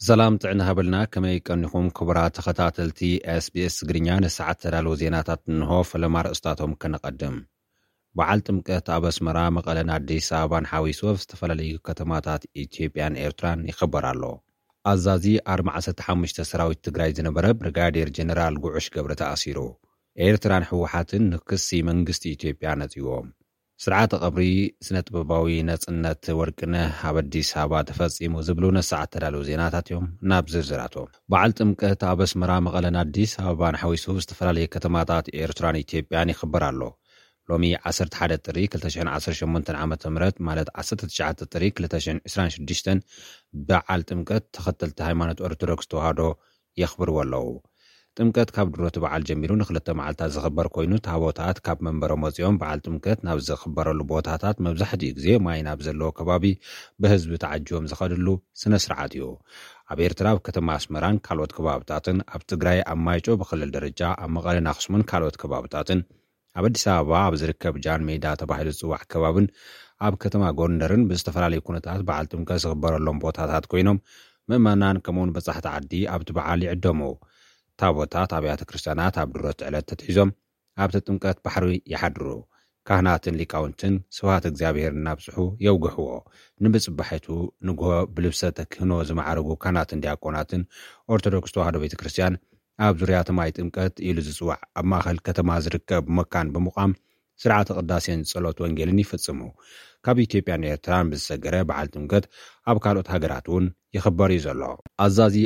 ሰላም ጥዕና ሃበልና ከመይ ቀኒኹም ክቡራት ተኸታተልቲ SBS ትግርኛ ንሰዓት ተዳለወ ዜናታት እንሆ ፈለማ ርእስታቶም ከነቐድም። በዓል ጥምቀት ኣብ ኣስመራ መቐለን ኣዲስ ኣበባን ሓዊሱ ኣብ ዝተፈላለዩ ከተማታት ኢትዮጵያን ኤርትራን ይኽበር ኣሎ። ኣዛዚ 45 ሰራዊት ትግራይ ዝነበረ ብርጋዴር ጀነራል ጉዑሽ ገብረ ተኣሲሩ። ኤርትራን ሕወሓትን ንክሲ መንግስቲ ኢትዮጵያ ነፂዎም። ስርዓተ ቀብሪ ስነ-ጥበባዊ ነጽነት ወርቅነህ ኣብ ኣዲስ ኣበባ ተፈጺሙ ዝብሉ ነሰዓት ተዳለዉ ዜናታት እዮም። ናብ ዝርዝራቶም በዓል ጥምቀት ኣብ ኣስመራ መቐለን ኣዲስ ኣበባን ሓዊሱ ዝተፈላለዩ ከተማታት ኤርትራን ኢትዮጵያን ይኽበር ኣሎ። ሎሚ 11 ጥሪ 2018 ዓ.ም ማለት 19 ጥሪ 2026 በዓል ጥምቀት ተኸተልቲ ሃይማኖት ኦርቶዶክስ ተዋህዶ የኽብርዎ ኣለዉ። ጥምቀት ካብ ድሮት በዓል ጀሚሩ ንኽልተ መዓልታት ዝኽበር ኮይኑ ታቦታት ካብ መንበሮም ወፂኦም በዓል ጥምቀት ናብ ዝኽበረሉ ቦታታት መብዛሕትኡ ግዜ ማይ ናብ ዘለዎ ከባቢ ብህዝቢ ተዓጅቦም ዝኸድሉ ስነ ስርዓት እዩ። ኣብ ኤርትራ ኣብ ከተማ ኣስመራን ካልኦት ከባብታትን፣ ኣብ ትግራይ ኣብ ማይጮ ብክልል ደረጃ፣ ኣብ መቐለን ኣኽሱምን ካልኦት ከባብታትን፣ ኣብ ኣዲስ ኣበባ ኣብ ዝርከብ ጃን ሜዳ ተባሂሉ ዝፅዋዕ ከባብን ኣብ ከተማ ጎንደርን ብዝተፈላለዩ ኩነታት በዓል ጥምቀት ዝኽበረሎም ቦታታት ኮይኖም ምእመናን ከምኡውን በጻሕቲ ዓዲ ኣብቲ በዓል ይዕደሙ። ታቦታት ኣብያተ ክርስቲያናት ኣብ ድሮት ዕለት ተትሒዞም ኣብቲ ጥምቀት ባሕሪ ይሓድሩ። ካህናትን ሊቃውንትን ስብሃት እግዚኣብሔር እናብጽሑ የውግሕዎ። ንብጽባሒቱ ንግሆ ብልብሰ ተክህኖ ዝማዕረጉ ካህናትን ዲያቆናትን ኦርቶዶክስ ተዋህዶ ቤተ ክርስቲያን ኣብ ዙርያ ማይ ጥምቀት ኢሉ ዝጽዋዕ ኣብ ማእኸል ከተማ ዝርከብ መካን ብምቋም ስርዓተ ቅዳሴን ጸሎት ወንጌልን ይፍጽሙ። ካብ ኢትዮጵያን ኤርትራን ብዝሰገረ በዓል ጥምቀት ኣብ ካልኦት ሃገራት እውን ይኽበር እዩ ዘሎ። ኣዛዚ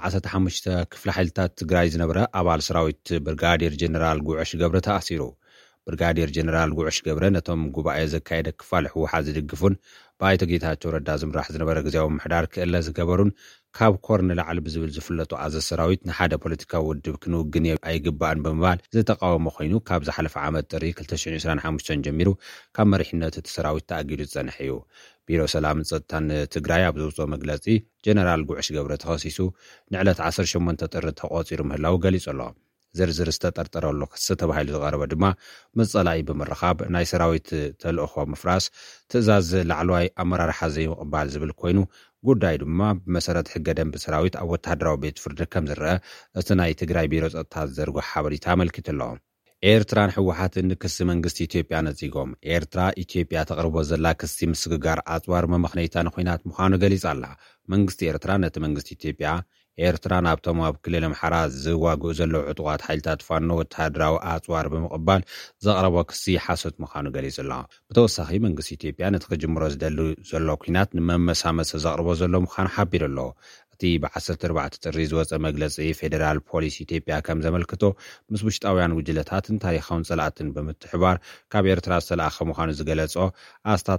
45 ክፍለ ሓይልታት ትግራይ ዝነበረ ኣባል ሰራዊት ብርጋዴር ጀነራል ጉዑሽ ገብረ ተኣሲሩ። ብርጋዴር ጀነራል ጉዑሽ ገብረ ነቶም ጉባኤ ዘካየደ ክፋል ሕወሓት ዝድግፉን ብኣይተ ጌታቸው ረዳ ዝምራሕ ዝነበረ ግዜያዊ ምሕዳር ክእለ ዝገበሩን ካብ ኮር ንላዕሊ ብዝብል ዝፍለጡ ኣዘዝ ሰራዊት ንሓደ ፖለቲካዊ ውድብ ክንውግን ኣይግባእን ብምባል ዝተቃወሞ ኮይኑ ካብ ዝሓለፈ ዓመት ጥሪ 2025 ጀሚሩ ካብ መሪሕነት እቲ ሰራዊት ተኣጊዱ ዝጸንሐ እዩ። ቢሮ ሰላምን ጸጥታን ትግራይ ኣብ ዘውፅኦ መግለጺ ጀነራል ጉዑሽ ገብረ ተኸሲሱ ንዕለት 18 ጥሪ ተቖፂሩ ምህላው ገሊጹ ኣሎ። ዝርዝር ዝተጠርጠረሉ ክስ ተባሂሉ ዝቐረበ ድማ መጸላኢ ብምርኻብ ናይ ሰራዊት ተልእኾ ምፍራስ ትእዛዝ ላዕለዋይ ኣመራርሓ ዘይምቕባል ዝብል ኮይኑ ጉዳይ ድማ ብመሰረት ሕገ ደንቢ ሰራዊት ኣብ ወተሃደራዊ ቤት ፍርዲ ከም ዝርአ እቲ ናይ ትግራይ ቢሮ ጸጥታ ዘርጎ ሓበሬታ ኣመልኪቱ ኣሎ። ኤርትራን ሕወሓትን ክሲ መንግስቲ ኢትዮጵያ ነጺጎም። ኤርትራ ኢትዮጵያ ተቕርቦ ዘላ ክሲ ምስግጋር ኣጽዋር መመኽነይታን ኹይናት ምዃኑ ገሊጻ ኣላ። መንግስቲ ኤርትራ ነቲ መንግስቲ ኢትዮጵያ ኤርትራ ናብቶም ኣብ ክልል ኣምሓራ ዝዋግኡ ዘለዉ ዕጡቓት ሓይልታት ፋኖ ወተሃደራዊ ኣጽዋር ብምቕባል ዘቕረቦ ክሲ ሓሶት ምዃኑ ገሊጹ ኣሎ። ብተወሳኺ መንግስቲ ኢትዮጵያ ነቲ ክጅምሮ ዝደሊ ዘሎ ኲናት ንመመሳመሰ ዘቕርቦ ዘሎ ምዃኑ ሓቢሩ ኣሎ። እቲ ብ14 ጥሪ ዝወፀ መግለፂ ፌደራል ፖሊስ ኢትዮጵያ ከም ዘመልክቶ ምስ ውሽጣውያን ውጅለታትን ታሪኻውን ጸላእትን ብምትሕባር ካብ ኤርትራ ዝተለኣኸ ምዃኑ ዝገለጾ ኣስታት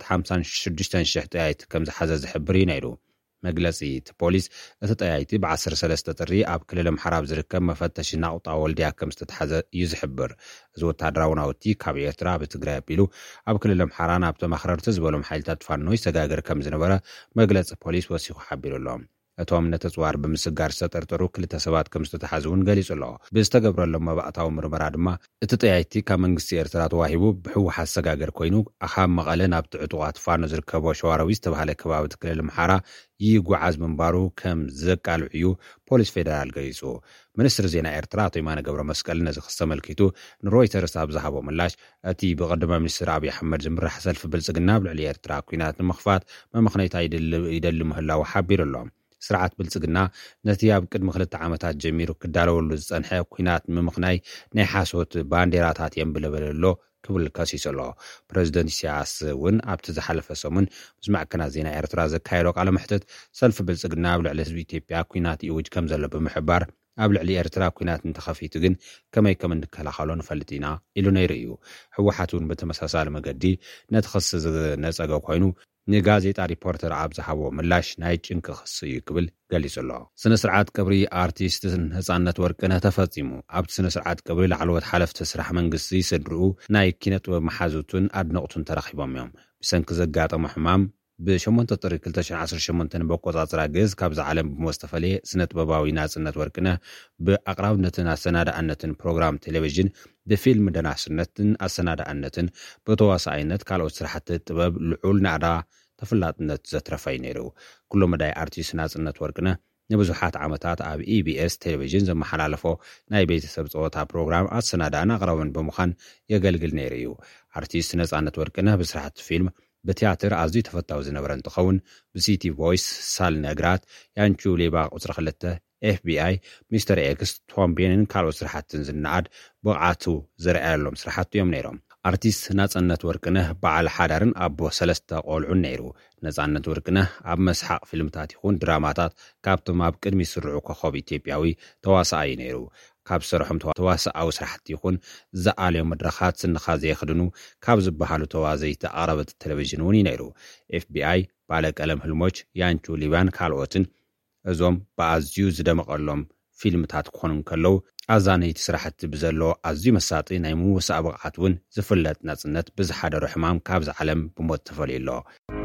56,000 ጠያይቲ ከም ዝሓዘ ዝሕብር እዩ ነይሩ። መግለፂ እቲ ፖሊስ እቲ ጠያይቲ ብ13 ጥሪ ኣብ ክልል ኣምሓራ ዝርከብ መፈተሺ ናቁጣ ወልድያ ከም ዝተተሓዘ እዩ ዝሕብር። እዚ ወተሃደራዊ ናውቲ ካብ ኤርትራ ብትግራይ ኣቢሉ ኣብ ክልል ኣምሓራ ናብቶም ኣኽረርቲ ዝበሎም ሓይልታት ፋኖ ይሰጋገር ከም ዝነበረ መግለፂ ፖሊስ ወሲኹ ሓቢሩ ኣሎ። እቶም ነተጽዋር ብምስጋር ዝተጠርጠሩ ክልተ ሰባት ከም ዝተተሓዙውን ገሊጹ ኣሎ። ብዝተገብረሎም መባእታዊ ምርመራ ድማ እቲ ጠያይቲ ካብ መንግስቲ ኤርትራ ተዋሂቡ ብሕወሓት ሰጋገር ኮይኑ ካብ መቐለ ናብ ዕጡቓት ፋኖ ዝርከቦ ሸዋሮቢት ዝተባሃለ ከባቢ ክልል ኣምሓራ ይጓዓዝ ምንባሩ ከም ዘቃልዕ እዩ ፖሊስ ፌደራል ገሊጹ። ሚኒስትሪ ዜና ኤርትራ ኣቶ የማነ ገብረ መስቀል ነዚ ክስ ተመልኪቱ ንሮይተርስ ኣብ ዝሃቦ ምላሽ እቲ ብቀዳማይ ሚኒስትር ኣብዪ ኣሕመድ ዝምራሕ ሰልፊ ብልጽግና ኣብ ልዕሊ ኤርትራ ኲናት ንምኽፋት መምኽነይታ ይደሊ ምህላው ሓቢሩ ኣሎ። ስርዓት ብልጽግና ነቲ ኣብ ቅድሚ 2 ዓመታት ጀሚሩ ክዳለወሉ ዝጸንሐ ኲናት ምምኽናይ ናይ ሓሶት ባንዴራታት የንብለበለሎ ክብል ከሲሱ ኣሎ። ፕረዚደንት ኢሳያስ እውን ኣብቲ ዝሓለፈ ሰሙን ምስ ማዕከናት ዜና ኤርትራ ዘካየዶ ቃለ መሕትት ሰልፊ ብልጽግና ኣብ ልዕሊ ህዝቢ ኢትዮጵያ ኲናት ይውጅ ከም ዘሎ ብምሕባር ኣብ ልዕሊ ኤርትራ ኲናት እንተኸፊቱ ግን ከመይ ከም እንከላኸሎ ንፈልጥ ኢና ኢሉ ነይሩ እዩ። ሕወሓት እውን ብተመሳሳሊ መገዲ ነቲ ክስ ዝነጸገ ኮይኑ ንጋዜጣ ሪፖርተር ኣብ ዝሃቦ ምላሽ ናይ ጭንቂ ክስ እዩ ክብል ገሊጹ ኣሎ። ስነ ስርዓት ቀብሪ ኣርቲስት ነጻነት ወርቅነህ ተፈጺሙ። ኣብቲ ስነ ስርዓት ቀብሪ ላዕለዎት ሓለፍቲ ስራሕ መንግስቲ ስድርኡ ናይ ኪነ ጥበብ መሓዙትን ኣድነቕቱን ተረኺቦም እዮም። ብሰንኪ ዘጋጠመ ሕማም ብ8 ጥሪ 2018 በቆጻጽራ ግዝ ካብዚ ዓለም ብመስተፈልየ ስነ ጥበባዊ ናጽነት ወርቅነህ ብኣቕራብነትን ኣሰናዳእነትን ፕሮግራም ቴሌቪዥን ብፊልም ደናስነትን ኣሰናዳእነትን ብተዋሳኢነት ካልኦት ስራሕቲ ጥበብ ልዑል ናዕዳ ተፈላጥነት ዘትረፈይ ነይሩ። ኩሉ መዳይ ኣርቲስት ናጽነት ወርቅነህ ንብዙሓት ዓመታት ኣብ EBS ቴሌቪዥን ዘመሓላለፎ ናይ ቤተሰብ ጸወታ ፕሮግራም ኣሰናዳእን ኣቕረበን ብምዃን የገልግል ነይሩ እዩ። ኣርቲስት ነጻነት ወርቅነህ ብስራሕቲ ፊልም ብቲያትር ኣዝዩ ተፈታዊ ዝነበረ እንትኸውን ብሲቲ ቮይስ ሳልነግራት ያንቹ ሌባ ቁፅሪ 2 FBI ሚስተር ኤክስ ቶምቤንን ካልኦት ስራሕትን ዝነኣድ ብቕዓቱ ዝረኣየሎም ስራሕቲ እዮም ነይሮም። ኣርቲስት ነጻነት ወርቅነህ በዓል ሓዳርን ኣቦ 3 ቆልዑን ነይሩ። ነጻነት ወርቅነህ ኣብ መስሓቅ ፊልምታት ይኹን ድራማታት ካብቶም ኣብ ቅድሚ ስርዑ ኮኸብ ኢትዮጵያዊ ተዋሳኣይ ነይሩ። ካብ ስርሖም ተዋሳኣዊ ስራሕቲ ይኹን ዝኣልዮም መድረኻት ስንኻ ዘይኽድኑ ካብ ዝበሃሉ ተዋዘይቲ ኣቕረበት ቴሌቪዥን እውን ነይሩ። FBI ባለቀለም ህልሞች ያንቹ ሊባን ካልኦትን እዞም ብኣዝዩ ዝደመቐሎም ፊልምታት ክኾኑ ከለዉ ኣዛነይቲ ስራሕቲ ብዘለዎ ኣዝዩ መሳጢ ናይ ምውሳእ ብቕዓት እውን ዝፍለጥ ነጽነት ብዝሓደሮ ሕማም ካብ ዝዓለም ብሞት ተፈልዩ ኣሎ።